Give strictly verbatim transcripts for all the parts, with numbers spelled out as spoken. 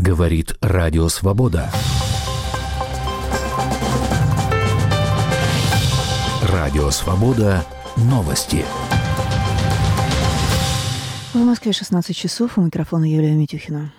Говорит Радио Свобода. Радио Свобода. Новости. В Москве шестнадцать часов. У микрофона Юлия Митюхина.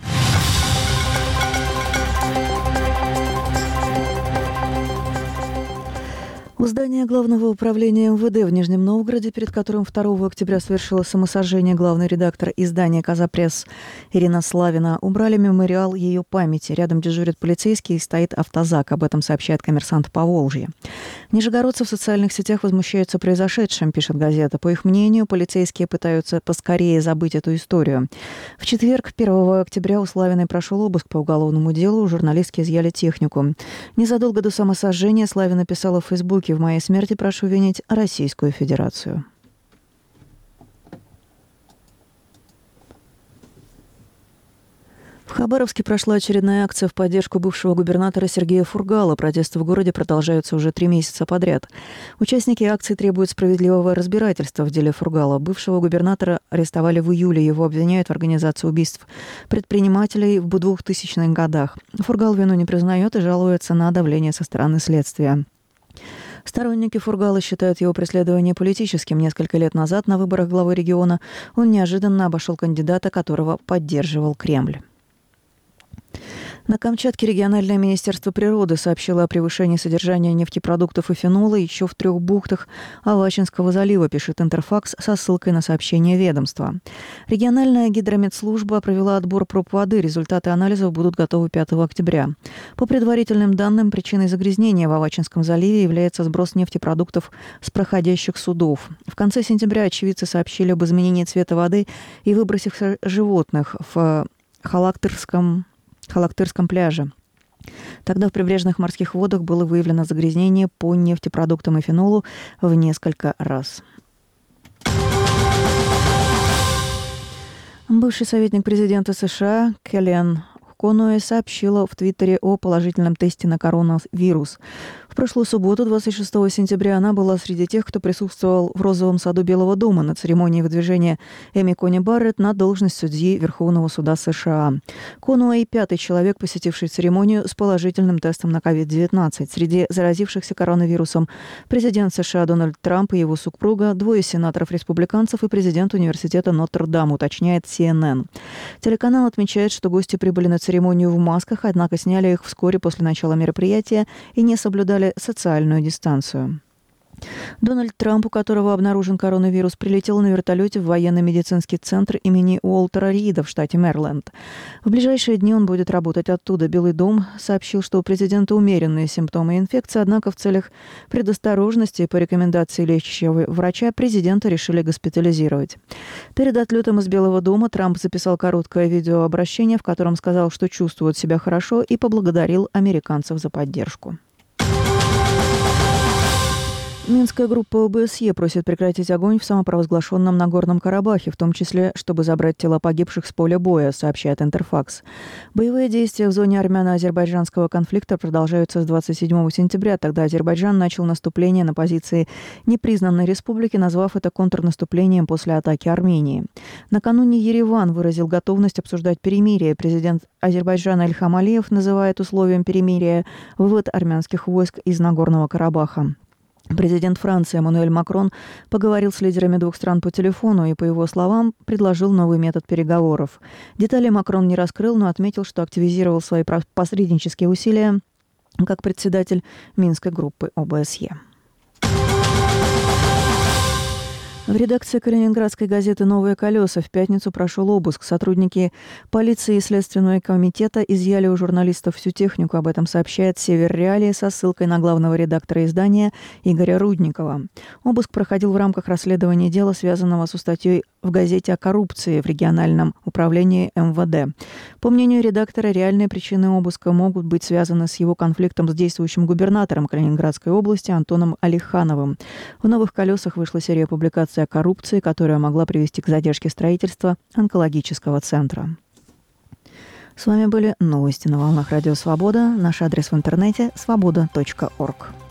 У здания Главного управления эм вэ дэ в Нижнем Новгороде, перед которым второго октября совершила самосожжение главный редактор издания «Казапресс» Ирина Славина, убрали мемориал ее памяти. Рядом дежурит полицейский и стоит автозак. Об этом сообщает «Коммерсант Поволжья». Нижегородцы в социальных сетях возмущаются произошедшим, пишет газета. По их мнению, полицейские пытаются поскорее забыть эту историю. В четверг, первого октября, у Славиной прошел обыск по уголовному делу. У журналистки изъяли технику. Незадолго до самосожжения Славина писала в Фейсбуке: «В моей смерти прошу винить Российскую Федерацию». В Хабаровске прошла очередная акция в поддержку бывшего губернатора Сергея Фургала. Протесты в городе продолжаются уже три месяца подряд. Участники акции требуют справедливого разбирательства в деле Фургала. Бывшего губернатора арестовали в июле. Его обвиняют в организации убийств предпринимателей в двухтысячных годах. Фургал вину не признает и жалуется на давление со стороны следствия. Сторонники Фургала считают его преследование политическим. Несколько лет назад на выборах главы региона он неожиданно обошел кандидата, которого поддерживал Кремль. На Камчатке региональное министерство природы сообщило о превышении содержания нефтепродуктов и фенола еще в трех бухтах Авачинского залива, пишет Интерфакс со ссылкой на сообщение ведомства. Региональная гидрометслужба провела отбор проб воды. Результаты анализов будут готовы пятого октября. По предварительным данным, причиной загрязнения в Авачинском заливе является сброс нефтепродуктов с проходящих судов. В конце сентября очевидцы сообщили об изменении цвета воды и выбросах животных в Халактырском Халактырском пляже. Тогда в прибрежных морских водах было выявлено загрязнение по нефтепродуктам и фенолу в несколько раз. Бывший советник президента США Келлиан Конуэй сообщила в Твиттере о положительном тесте на коронавирус. В прошлую субботу, двадцать шестого сентября, она была среди тех, кто присутствовал в Розовом саду Белого дома на церемонии выдвижения Эми Кони Барретт на должность судьи Верховного суда США. Конуэй – пятый человек, посетивший церемонию с положительным тестом на ковид девятнадцать. Среди заразившихся коронавирусом президент США Дональд Трамп и его супруга, двое сенаторов-республиканцев и президент университета Нотр-Дам, уточняет си эн эн. Телеканал отмечает, что гости прибыли на церемонию в масках, однако сняли их вскоре после начала мероприятия и не соблюдали социальную дистанцию. Дональд Трамп, у которого обнаружен коронавирус, прилетел на вертолете в военно-медицинский центр имени Уолтера Рида в штате Мэриленд. В ближайшие дни он будет работать оттуда. Белый дом сообщил, что у президента умеренные симптомы инфекции, однако в целях предосторожности и по рекомендации лечащего врача президента решили госпитализировать. Перед отлетом из Белого дома Трамп записал короткое видеообращение, в котором сказал, что чувствует себя хорошо, и поблагодарил американцев за поддержку. Минская группа о бэ эс е просит прекратить огонь в самопровозглашенном Нагорном Карабахе, в том числе, чтобы забрать тела погибших с поля боя, сообщает Интерфакс. Боевые действия в зоне армяно-азербайджанского конфликта продолжаются с двадцать седьмого сентября. Тогда Азербайджан начал наступление на позиции непризнанной республики, назвав это контрнаступлением после атаки Армении. Накануне Ереван выразил готовность обсуждать перемирие. Президент Азербайджана Ильхам Алиев называет условием перемирия вывод армянских войск из Нагорного Карабаха. Президент Франции Эммануэль Макрон поговорил с лидерами двух стран по телефону и, по его словам, предложил новый метод переговоров. Детали Макрон не раскрыл, но отметил, что активизировал свои посреднические усилия как председатель Минской группы о бэ эс е. В редакции калининградской газеты «Новые колеса» в пятницу прошел обыск. Сотрудники полиции и Следственного комитета изъяли у журналистов всю технику. Об этом сообщает «Север Реалии» со ссылкой на главного редактора издания Игоря Рудникова. Обыск проходил в рамках расследования дела, связанного со статьей в газете о коррупции в региональном управлении эм вэ дэ. По мнению редактора, реальные причины обыска могут быть связаны с его конфликтом с действующим губернатором Калининградской области Антоном Алихановым. В «Новых колесах» вышла серия публикаций о коррупции, которая могла привести к задержке строительства онкологического центра. С вами были новости на волнах Радио Свобода. Наш адрес в интернете – свобода точка орг.